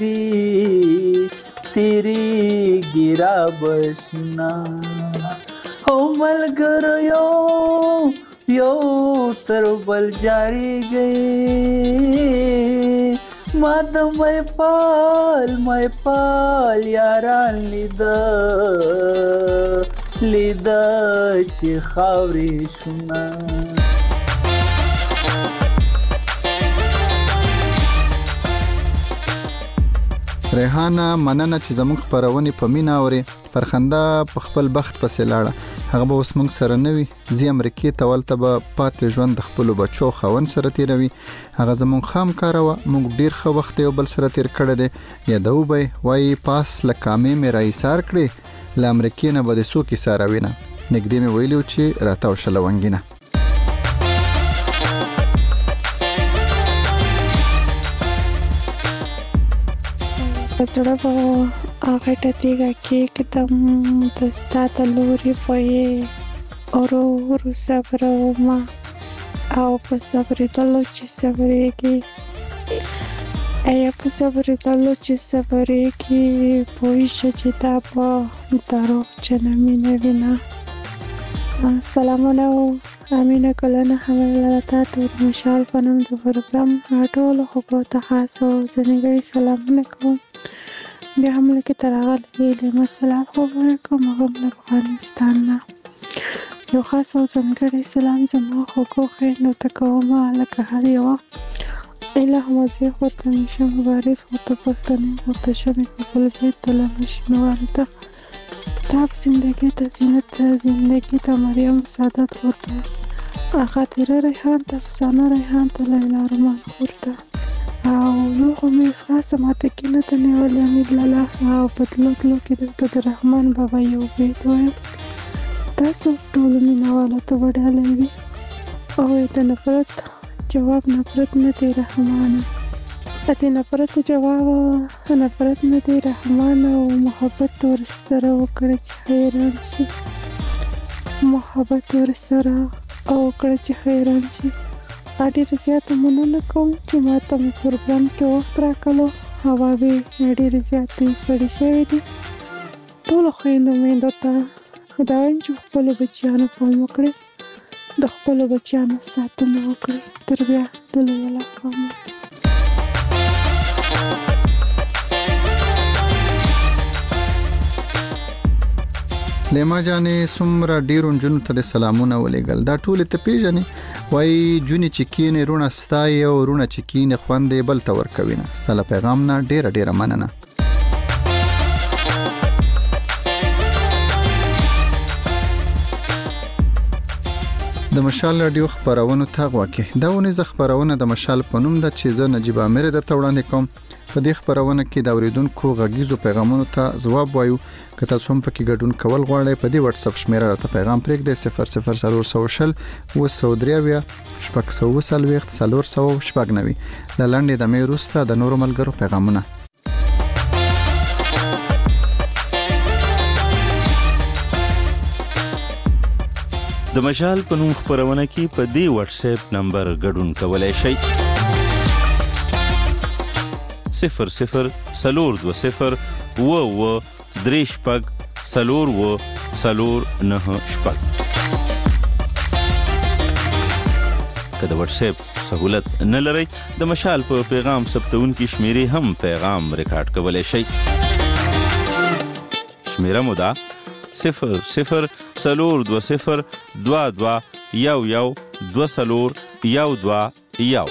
تیری ګرا بشنا او ملګرو یو تر بل جاری گئی ما د مې پال یاران لیدا چې خاورې شونه ریحانه مننه چې زموږ خبرونه په مینا اوري. فرخنده په خپل بخت پسې لاړه. هغه به اوس موږ سره نه وي. زی امریکای ته ولته به پاتې ژوند د خپل بچو خاون سره تیروي. هغه زموږ خام کار و. موږ ډیر ښه وخت یو بل سره تیر کړی دی. یادو به وای پاس لکامې مې رايسار کړې ل امریکای نه به د سو کې ساره وینه. نګدې مې ویلو چې راتاو شلونګینه. زړه به هغه ټتیږه کې کدم دستا د لوري پوي اورو ورو صبر وما او په صبر دلو چې صبرېږي ایا په صبر دلو چې صبرېږي پوي چې تا په دارو چنمي نه وینا. سلامونه امینه کلنه حواله تاسو د مشال پنوم د پروګرام ټول خو ته خاصو ځنګړي سلامونه کوم. بیا هم لکه تراغلی له مسلام خبره کوم هم له افغانستان نه یو خاص ځنګړي سلام زما خو کوخه نو تکوما لکه هر یو اله مزه ورته نشه مبارز خو ته پښتنه ورته شمه خپل زیات تلمش نوالته تاب زندگی تا زینت زندگی تا مریم سعادت خورده خاطر ریحان تا افسانه ریحان تا لیلا رومان خورده او نو خمیز خاصه ماته که نتنه ولی امید لالا او بدلو که دکتر رحمان بابا یو بیت وایم تاسو ټولو مینوالو ته وډاله وي او د نفرت جواب نفرت نه دی رحمانه اته نفرت جواب نفرت نه دی رحمان او محبت ور سره وکړه چې حیران شي محبت ور سره او کړه چې حیران شي. اډیر زیات مننه کوم چې ماته په پروګرام کې وخت راکړو. هوا به ډیر زیات سړی شوی دی. ټول خويندو مې ته خدای چې خپل بچیانو په وکړي د خپل بچیانو ساتنه وکړي تربیه دلته کوم. لیما جانې سمره ډیرو جنو ته د سلامونه ولېګل. دا ټول ته پیژنې وای جونی چکینې رونه ستای او رونه چکینې خوندې بل تور کوینه. ستاله پیغام نه ډیره مننه. د مشال رادیو خبرونه ته غواکه دا ونې ز خبرونه د مشال پنوم د چې ز نجيب امیر درته وړاندې کوم. په دې خبرونه کې د اوریدونکو غږیزو پیغامونو ته ځواب وایو. که تاسو هم پکې ګډون کول غواړئ په دې واتس اپ شمیره راته پیغام پرېږدئ 0040 و3 490 لاندې د مې روسته د نورو ملګرو پیغامونه. د مشال په نوم خبرونه کې په دې واتس اپ نمبر ګډون کولای شئ 00 20 و درې شپږ سلور و سلور نه شپږ. که د واتس اپ سہولت نه لرئ د مشال په پیغام ثبتون کې شمیرې هم پیغام ریکارډ کولای شئ. شمیره مو ده 00 20 22 11 20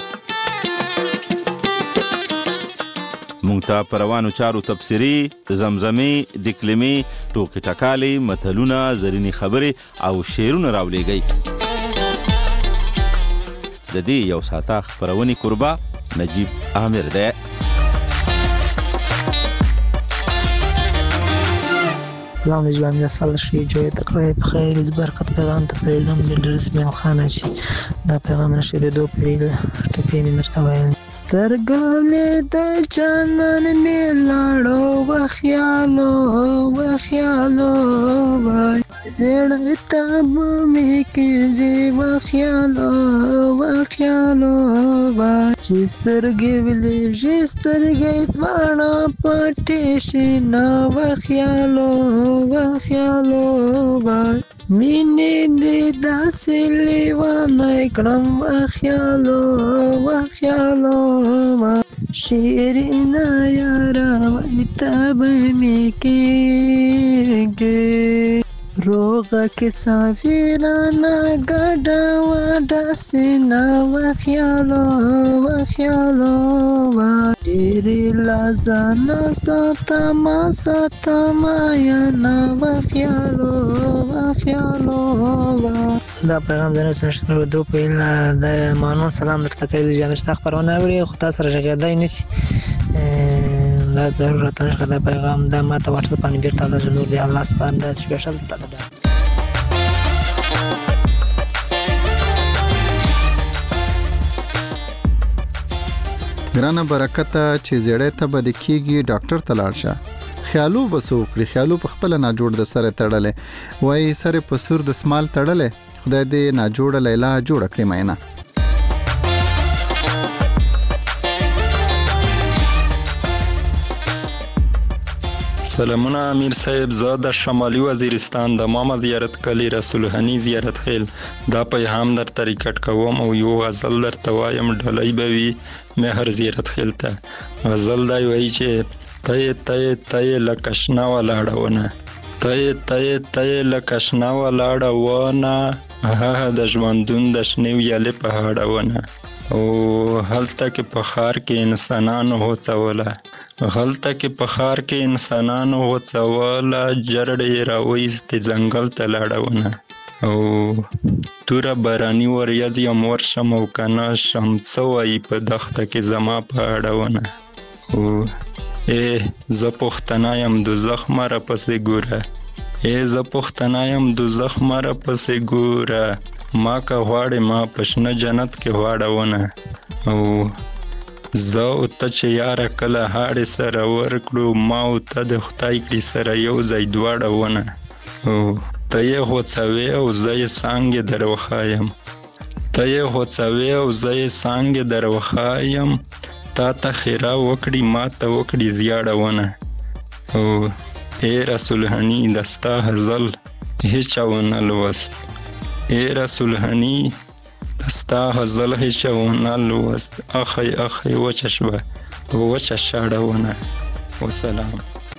مونږ ته پروانو چارو تفسیری زمزمې دکلمې ټوکې ټکالې متلونه زرینی خبرې او شعرونه راولېږئ. د دې یو ساعته خبرونې قربا نجیب عامر دی. سلام نجیب عامر سال شي جوړ تکرای په خیر برکت پیغام ته پرېږدم د رسمي خان شي دا پیغام نشي دو پرېږه ټپې مې درته وایي سترګاولې د جانان مې لاړو وخیالو وای زړه ته مې کېږي وخیالو وای چې سترګې ولې دواړه پټې شي نه وخیالو وای مینې دې داسې لیوانه کړم وخیالو شیرینه یاره وای ته به مې کېږې روغه کې ساویرانا ګډا وډا سینا وخیالو ډېرې لازانا ساتما یا نا وخیالو دا پیغام د نشنل ودو په د مانون سلام درته کوي جامع شته خبرونه وړي خو تاسو راځي نشي دا ضرورت نشته دا پیغام دا ماته واتساپ باندې بیرته راځي دی الله سبحانه د سپیشل ته ګرانه برکته چې زړه ته بد کیږي ډاکټر ته لاړ شه خیالو بسوکړي خیالو په خپل نه جوړ د سره تړلې وای سره په سور د سمال تړلې خدای دې نه جوړ لیلا جوړ کړی مینه سلامونه امیر صاحب زه د شمالي وزیرستان د ماما زیارت کلی رسول هنی زیارت خیل دا پیغام در طریقټ کوم او یو غزل در توایم ډلای بوي مهر زیارت خیل ته غزل دا وایي چې تای لکشنا ولاړونه تای لکشنا ولاړونه د ژوندون د شنو یاله په هاړونه او هلته کې په خار کې انسانانو هوڅوله جرړې راوېست ځنګل ته لاړونه او توره باراني وریځ یم ورشم او کنه شم څه وایي په دښته کې زما په اړونه او زه پښتنه یم دوزخ مه راپسې ګوره ما که غواړې ما په شنه جنت کې غواړونه او زه او ته چې یاره کله هاړې سره ورکړو ما او ته د خدای کړي سره یو ځای دواړونه او ته یې غوڅوې او زه یې څانګې در وښایم تا ته خیره وکړي ما ته وکړي زیاړونه او ای رسول هني دستا هزل هیچا ونه لوست اخی وچه شوه وچه شاړونه وسلام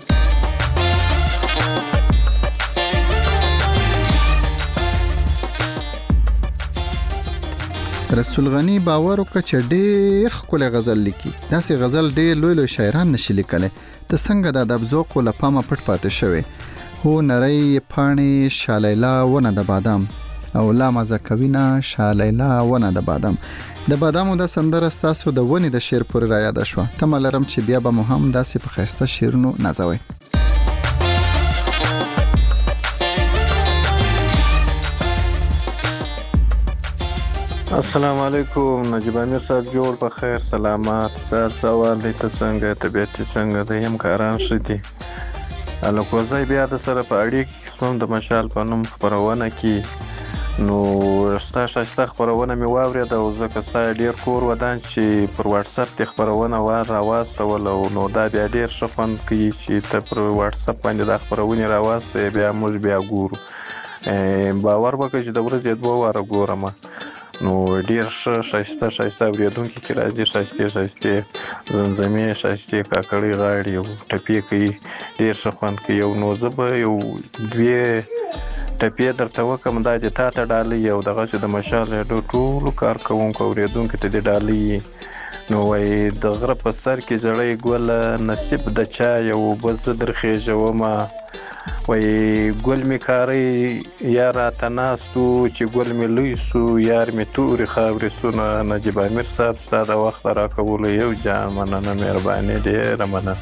رسول غنی باور وکړه چې ډېر ښکلی غزل لیکي داسې غزل ډېر لوی شاعران نشي لیکلی ته څنګه د ادب ذوق له پامه پټ پاتې شوی هو نری پاڼې شالیلا ونه د بادام او لا مزه کوینه شالیلا ونه د بادام د بادامو د سندره ستاسو د ونې د شعر پورې را یاد شوه تمه لرم چې بیا به مو هم داسې په ښایسته شعرونو نازوئ السلام علیکم نجیب امیر صاحب جوړ په خیر سلامات تاسو ولې ته څنګه طبيعت څنګه د همکاران شدي الکوزای بیا د سره په اړیکه کوم د مشال په نوم خبرونه کی نو شاسته خبرونه می واورید او ځکه ستا ډیر کور ودان چې پر واتس اپ کې خبرونه راواستول نو دا بیا ډیر شفن کی چې ته پر واتس اپ باندې د خبرونه راواسته بیا موږ بیا ګورو باور وکړئ چې د ورځې 2 واره ګورم نو ډیر شایسته اوریدونکو کې راځي شایسته زمزمې شایسته کاکړی غاړي او ټپی کوي ډیر شخوند کوي او نو زبه یو دوی ټپی درته وکم دا چې تا ته ډالۍ او دغه چې د مشال ټول کار کوونکو اوریدونکو ته ډالۍ نو وای د غره په سر کې جړې ګل نصیب د چا یو بز درخې جوما وای ګل می کاری یار تناستو چې ګل می لویسو یار می توري خبرې سونه نجیب امیر صاحب ستاسو وخت را قبول یو جان مننه مهرباني ډیر مننه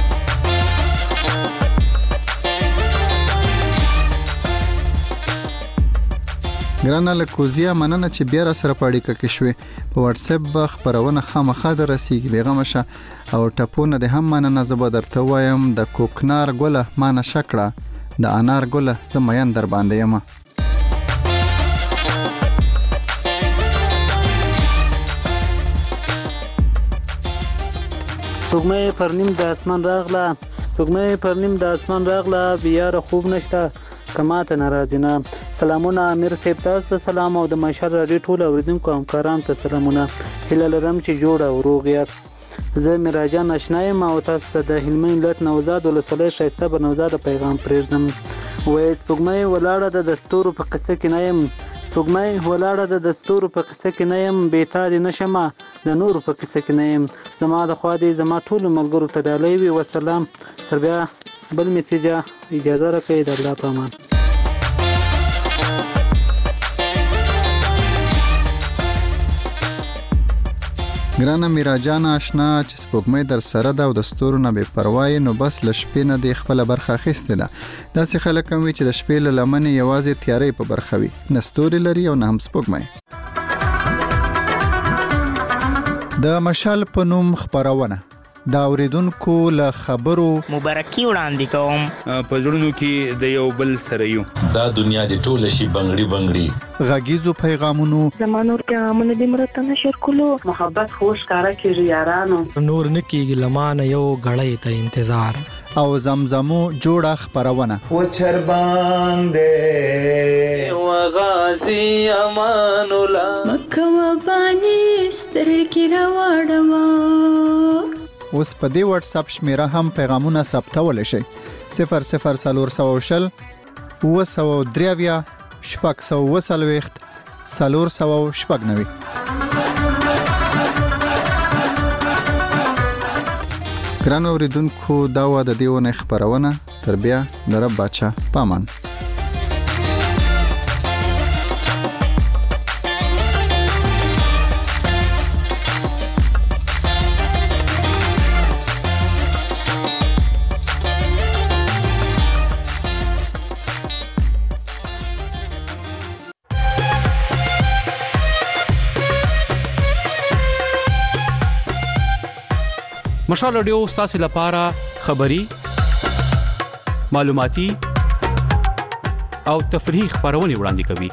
ګرانه لکوزیا مننه چې بیا را سره پاړی کې شوې په واتس اپ خبرونه خامخا درسیږي بیغمه شه او ټپونه د هم مننه زبر درته وایم د کوکنار ګله مانه شکړه د انار ګله زمین در باندې یم سپوږمۍ پر نیم د اسمان راغله بیا خوب نشته کماته ناراضی نه سلامونه امیر صاحب تاسو ته سلام او د مشر راډیو ټول اوریدونکو همکارانو ته سلامونه هیله لرم چې جوړ او روغ یاست زه میراجان آشنا یم او تاسو ته د هلمند ولایت نوزاد ولسوالۍ شایسته بنوزاد پیغام پرېږدم وې سپوږمۍ ولاړه د دستورو په قصه کې نه يم سپوږمۍ ولاړه د دستورو په قصه کې نه يم بیتا دي نشمه د نورو په قصه کې نه يم زما د خوا دي زما ټول ملګرو ته ډالۍ وي والسلام تر بیا بل میسیج اجازه راکړئ د الله په امان ګرانه میراجان آشنا چې سپوږمۍ در سره ده او د ستورو نه بې پروا نو بس له شپې نه د خپل برخه اخیستې ده داسې خلک هم وي چې د شپې له لمنې یوازې تیارې په برخه وي نه ستوري لري او نه هم سپوږمۍ د مشال په نوم خپرونه دا اوریدونکو له خبرو مبارکي وړاندې کوم په زړونو کې د یو بل سره یو دا دنیا د ټول شي بنگړي بنگړي غږیزو پیغامونو زمانور پیغامونه د مرته نشر کولو محبت خوش کارا کیږي یارانو نور نکیږي لمانه یو غړې ته انتظار او زمزمو جوړه خپرونه و چر باندې و غازی امان الله مکه و بانی سترګې راوړما اوس په دې واتس اپ شمیره هم پیغامونه ثبتول شي 0040 903 شپږ ګران اوریدونکو دا و د دیونه خبرونه تر بیا د رب بچا پامان مشال رادیو ستاسو لپاره خبری معلوماتي او تفریحي خبرونه وړاندې کوي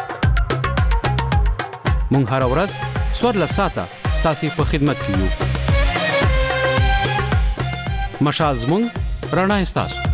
مونږ هر ورځ 14 ساعته ستاسو په خدمت کې یو مشال زموږ رڼا ستاسو